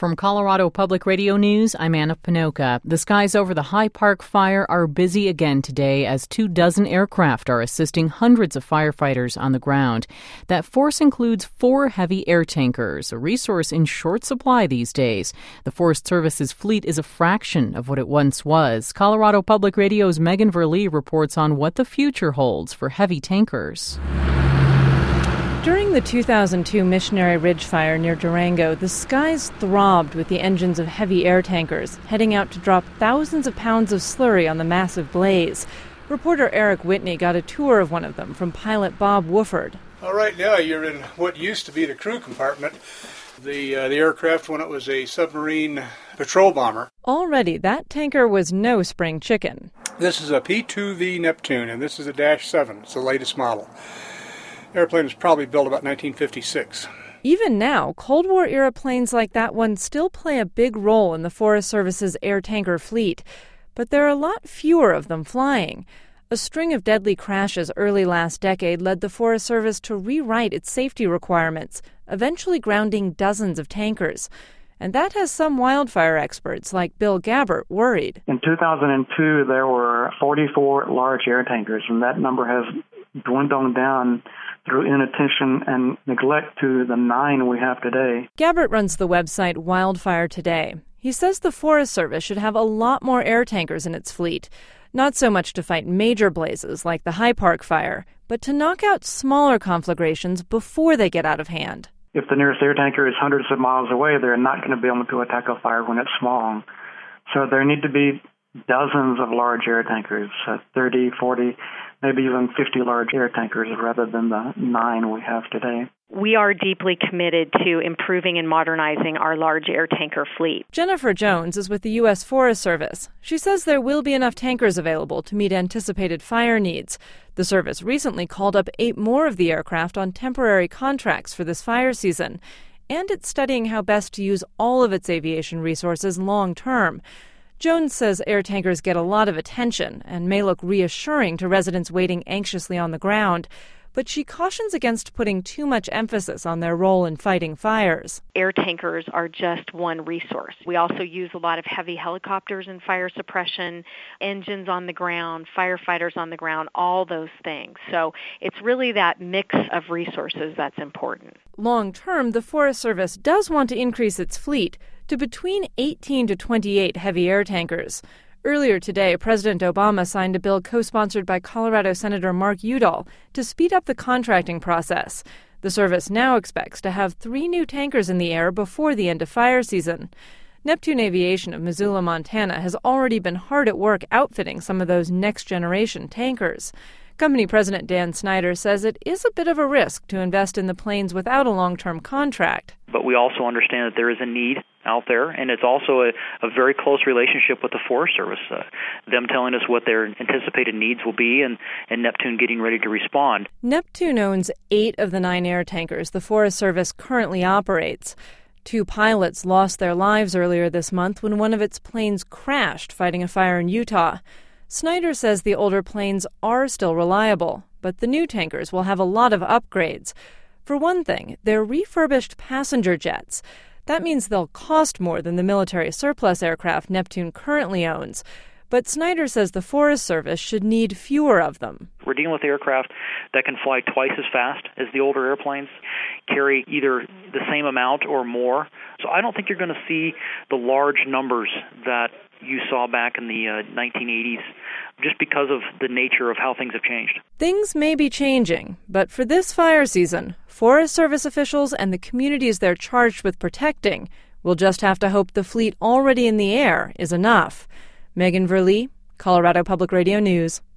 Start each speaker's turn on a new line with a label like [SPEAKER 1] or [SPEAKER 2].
[SPEAKER 1] From Colorado Public Radio News, I'm Anna Pinoca. The skies over the High Park fire are busy again today as 24 aircraft are assisting hundreds of firefighters on the ground. That force includes 4 heavy air tankers, a resource in short supply these days. The Forest Service's fleet is a fraction of what it once was. Colorado Public Radio's Megan Verlee reports on what the future holds for heavy tankers.
[SPEAKER 2] During the 2002 Missionary Ridge fire near Durango, the skies throbbed with the engines of heavy air tankers, heading out to drop thousands of pounds of slurry on the massive blaze. Reporter Eric Whitney got a tour of one of them from pilot Bob Wooford.
[SPEAKER 3] Well, right now you're in what used to be the crew compartment, the aircraft when it was a submarine patrol bomber.
[SPEAKER 2] Already, that tanker was no spring chicken.
[SPEAKER 3] This is a P-2V Neptune, and this is a Dash 7. It's the latest model. Airplane was probably built about 1956.
[SPEAKER 2] Even now, Cold War-era planes like that one still play a big role in the Forest Service's air tanker fleet, but there are a lot fewer of them flying. A string of deadly crashes early last decade led the Forest Service to rewrite its safety requirements, eventually grounding dozens of tankers. And that has some wildfire experts like Bill Gabbert worried.
[SPEAKER 4] In 2002, there were 44 large air tankers, and that number has dwindled down through inattention and neglect to the 9 we have today.
[SPEAKER 2] Gabbert runs the website Wildfire Today. He says the Forest Service should have a lot more air tankers in its fleet, not so much to fight major blazes like the High Park fire, but to knock out smaller conflagrations before they get out of hand.
[SPEAKER 4] If the nearest air tanker is hundreds of miles away, they're not going to be able to attack a fire when it's small. So there need to be dozens of large air tankers, 30, 40, maybe even 50 large air tankers rather than the 9 we have today.
[SPEAKER 5] We are deeply committed to improving and modernizing our large air tanker fleet.
[SPEAKER 2] Jennifer Jones is with the U.S. Forest Service. She says there will be enough tankers available to meet anticipated fire needs. The service recently called up 8 more of the aircraft on temporary contracts for this fire season. And it's studying how best to use all of its aviation resources long term. Jones says air tankers get a lot of attention and may look reassuring to residents waiting anxiously on the ground, but she cautions against putting too much emphasis on their role in fighting fires.
[SPEAKER 5] Air tankers are just one resource. We also use a lot of heavy helicopters in fire suppression, engines on the ground, firefighters on the ground, all those things. So it's really that mix of resources that's important.
[SPEAKER 2] Long term, the Forest Service does want to increase its fleet to between 18 to 28 heavy air tankers. Earlier today, President Obama signed a bill co-sponsored by Colorado Senator Mark Udall to speed up the contracting process. The service now expects to have 3 new tankers in the air before the end of fire season. Neptune Aviation of Missoula, Montana, has already been hard at work outfitting some of those next-generation tankers. Company President Dan Snyder says it is a bit of a risk to invest in the planes without a long-term contract.
[SPEAKER 6] But we also understand that there is a need out there, and it's also a very close relationship with the Forest Service, them telling us what their anticipated needs will be and Neptune getting ready to respond.
[SPEAKER 2] Neptune owns 8 of the 9 air tankers the Forest Service currently operates. 2 pilots lost their lives earlier this month when one of its planes crashed fighting a fire in Utah. Snyder says the older planes are still reliable, but the new tankers will have a lot of upgrades. For one thing, they're refurbished passenger jets. That means they'll cost more than the military surplus aircraft Neptune currently owns. But Snyder says the Forest Service should need fewer of them.
[SPEAKER 6] We're dealing with aircraft that can fly twice as fast as the older airplanes, carry either the same amount or more. So I don't think you're going to see the large numbers that you saw back in the 1980s, just because of the nature of how things have changed.
[SPEAKER 2] Things may be changing, but for this fire season, Forest Service officials and the communities they're charged with protecting will just have to hope the fleet already in the air is enough. Megan Verlee, Colorado Public Radio News.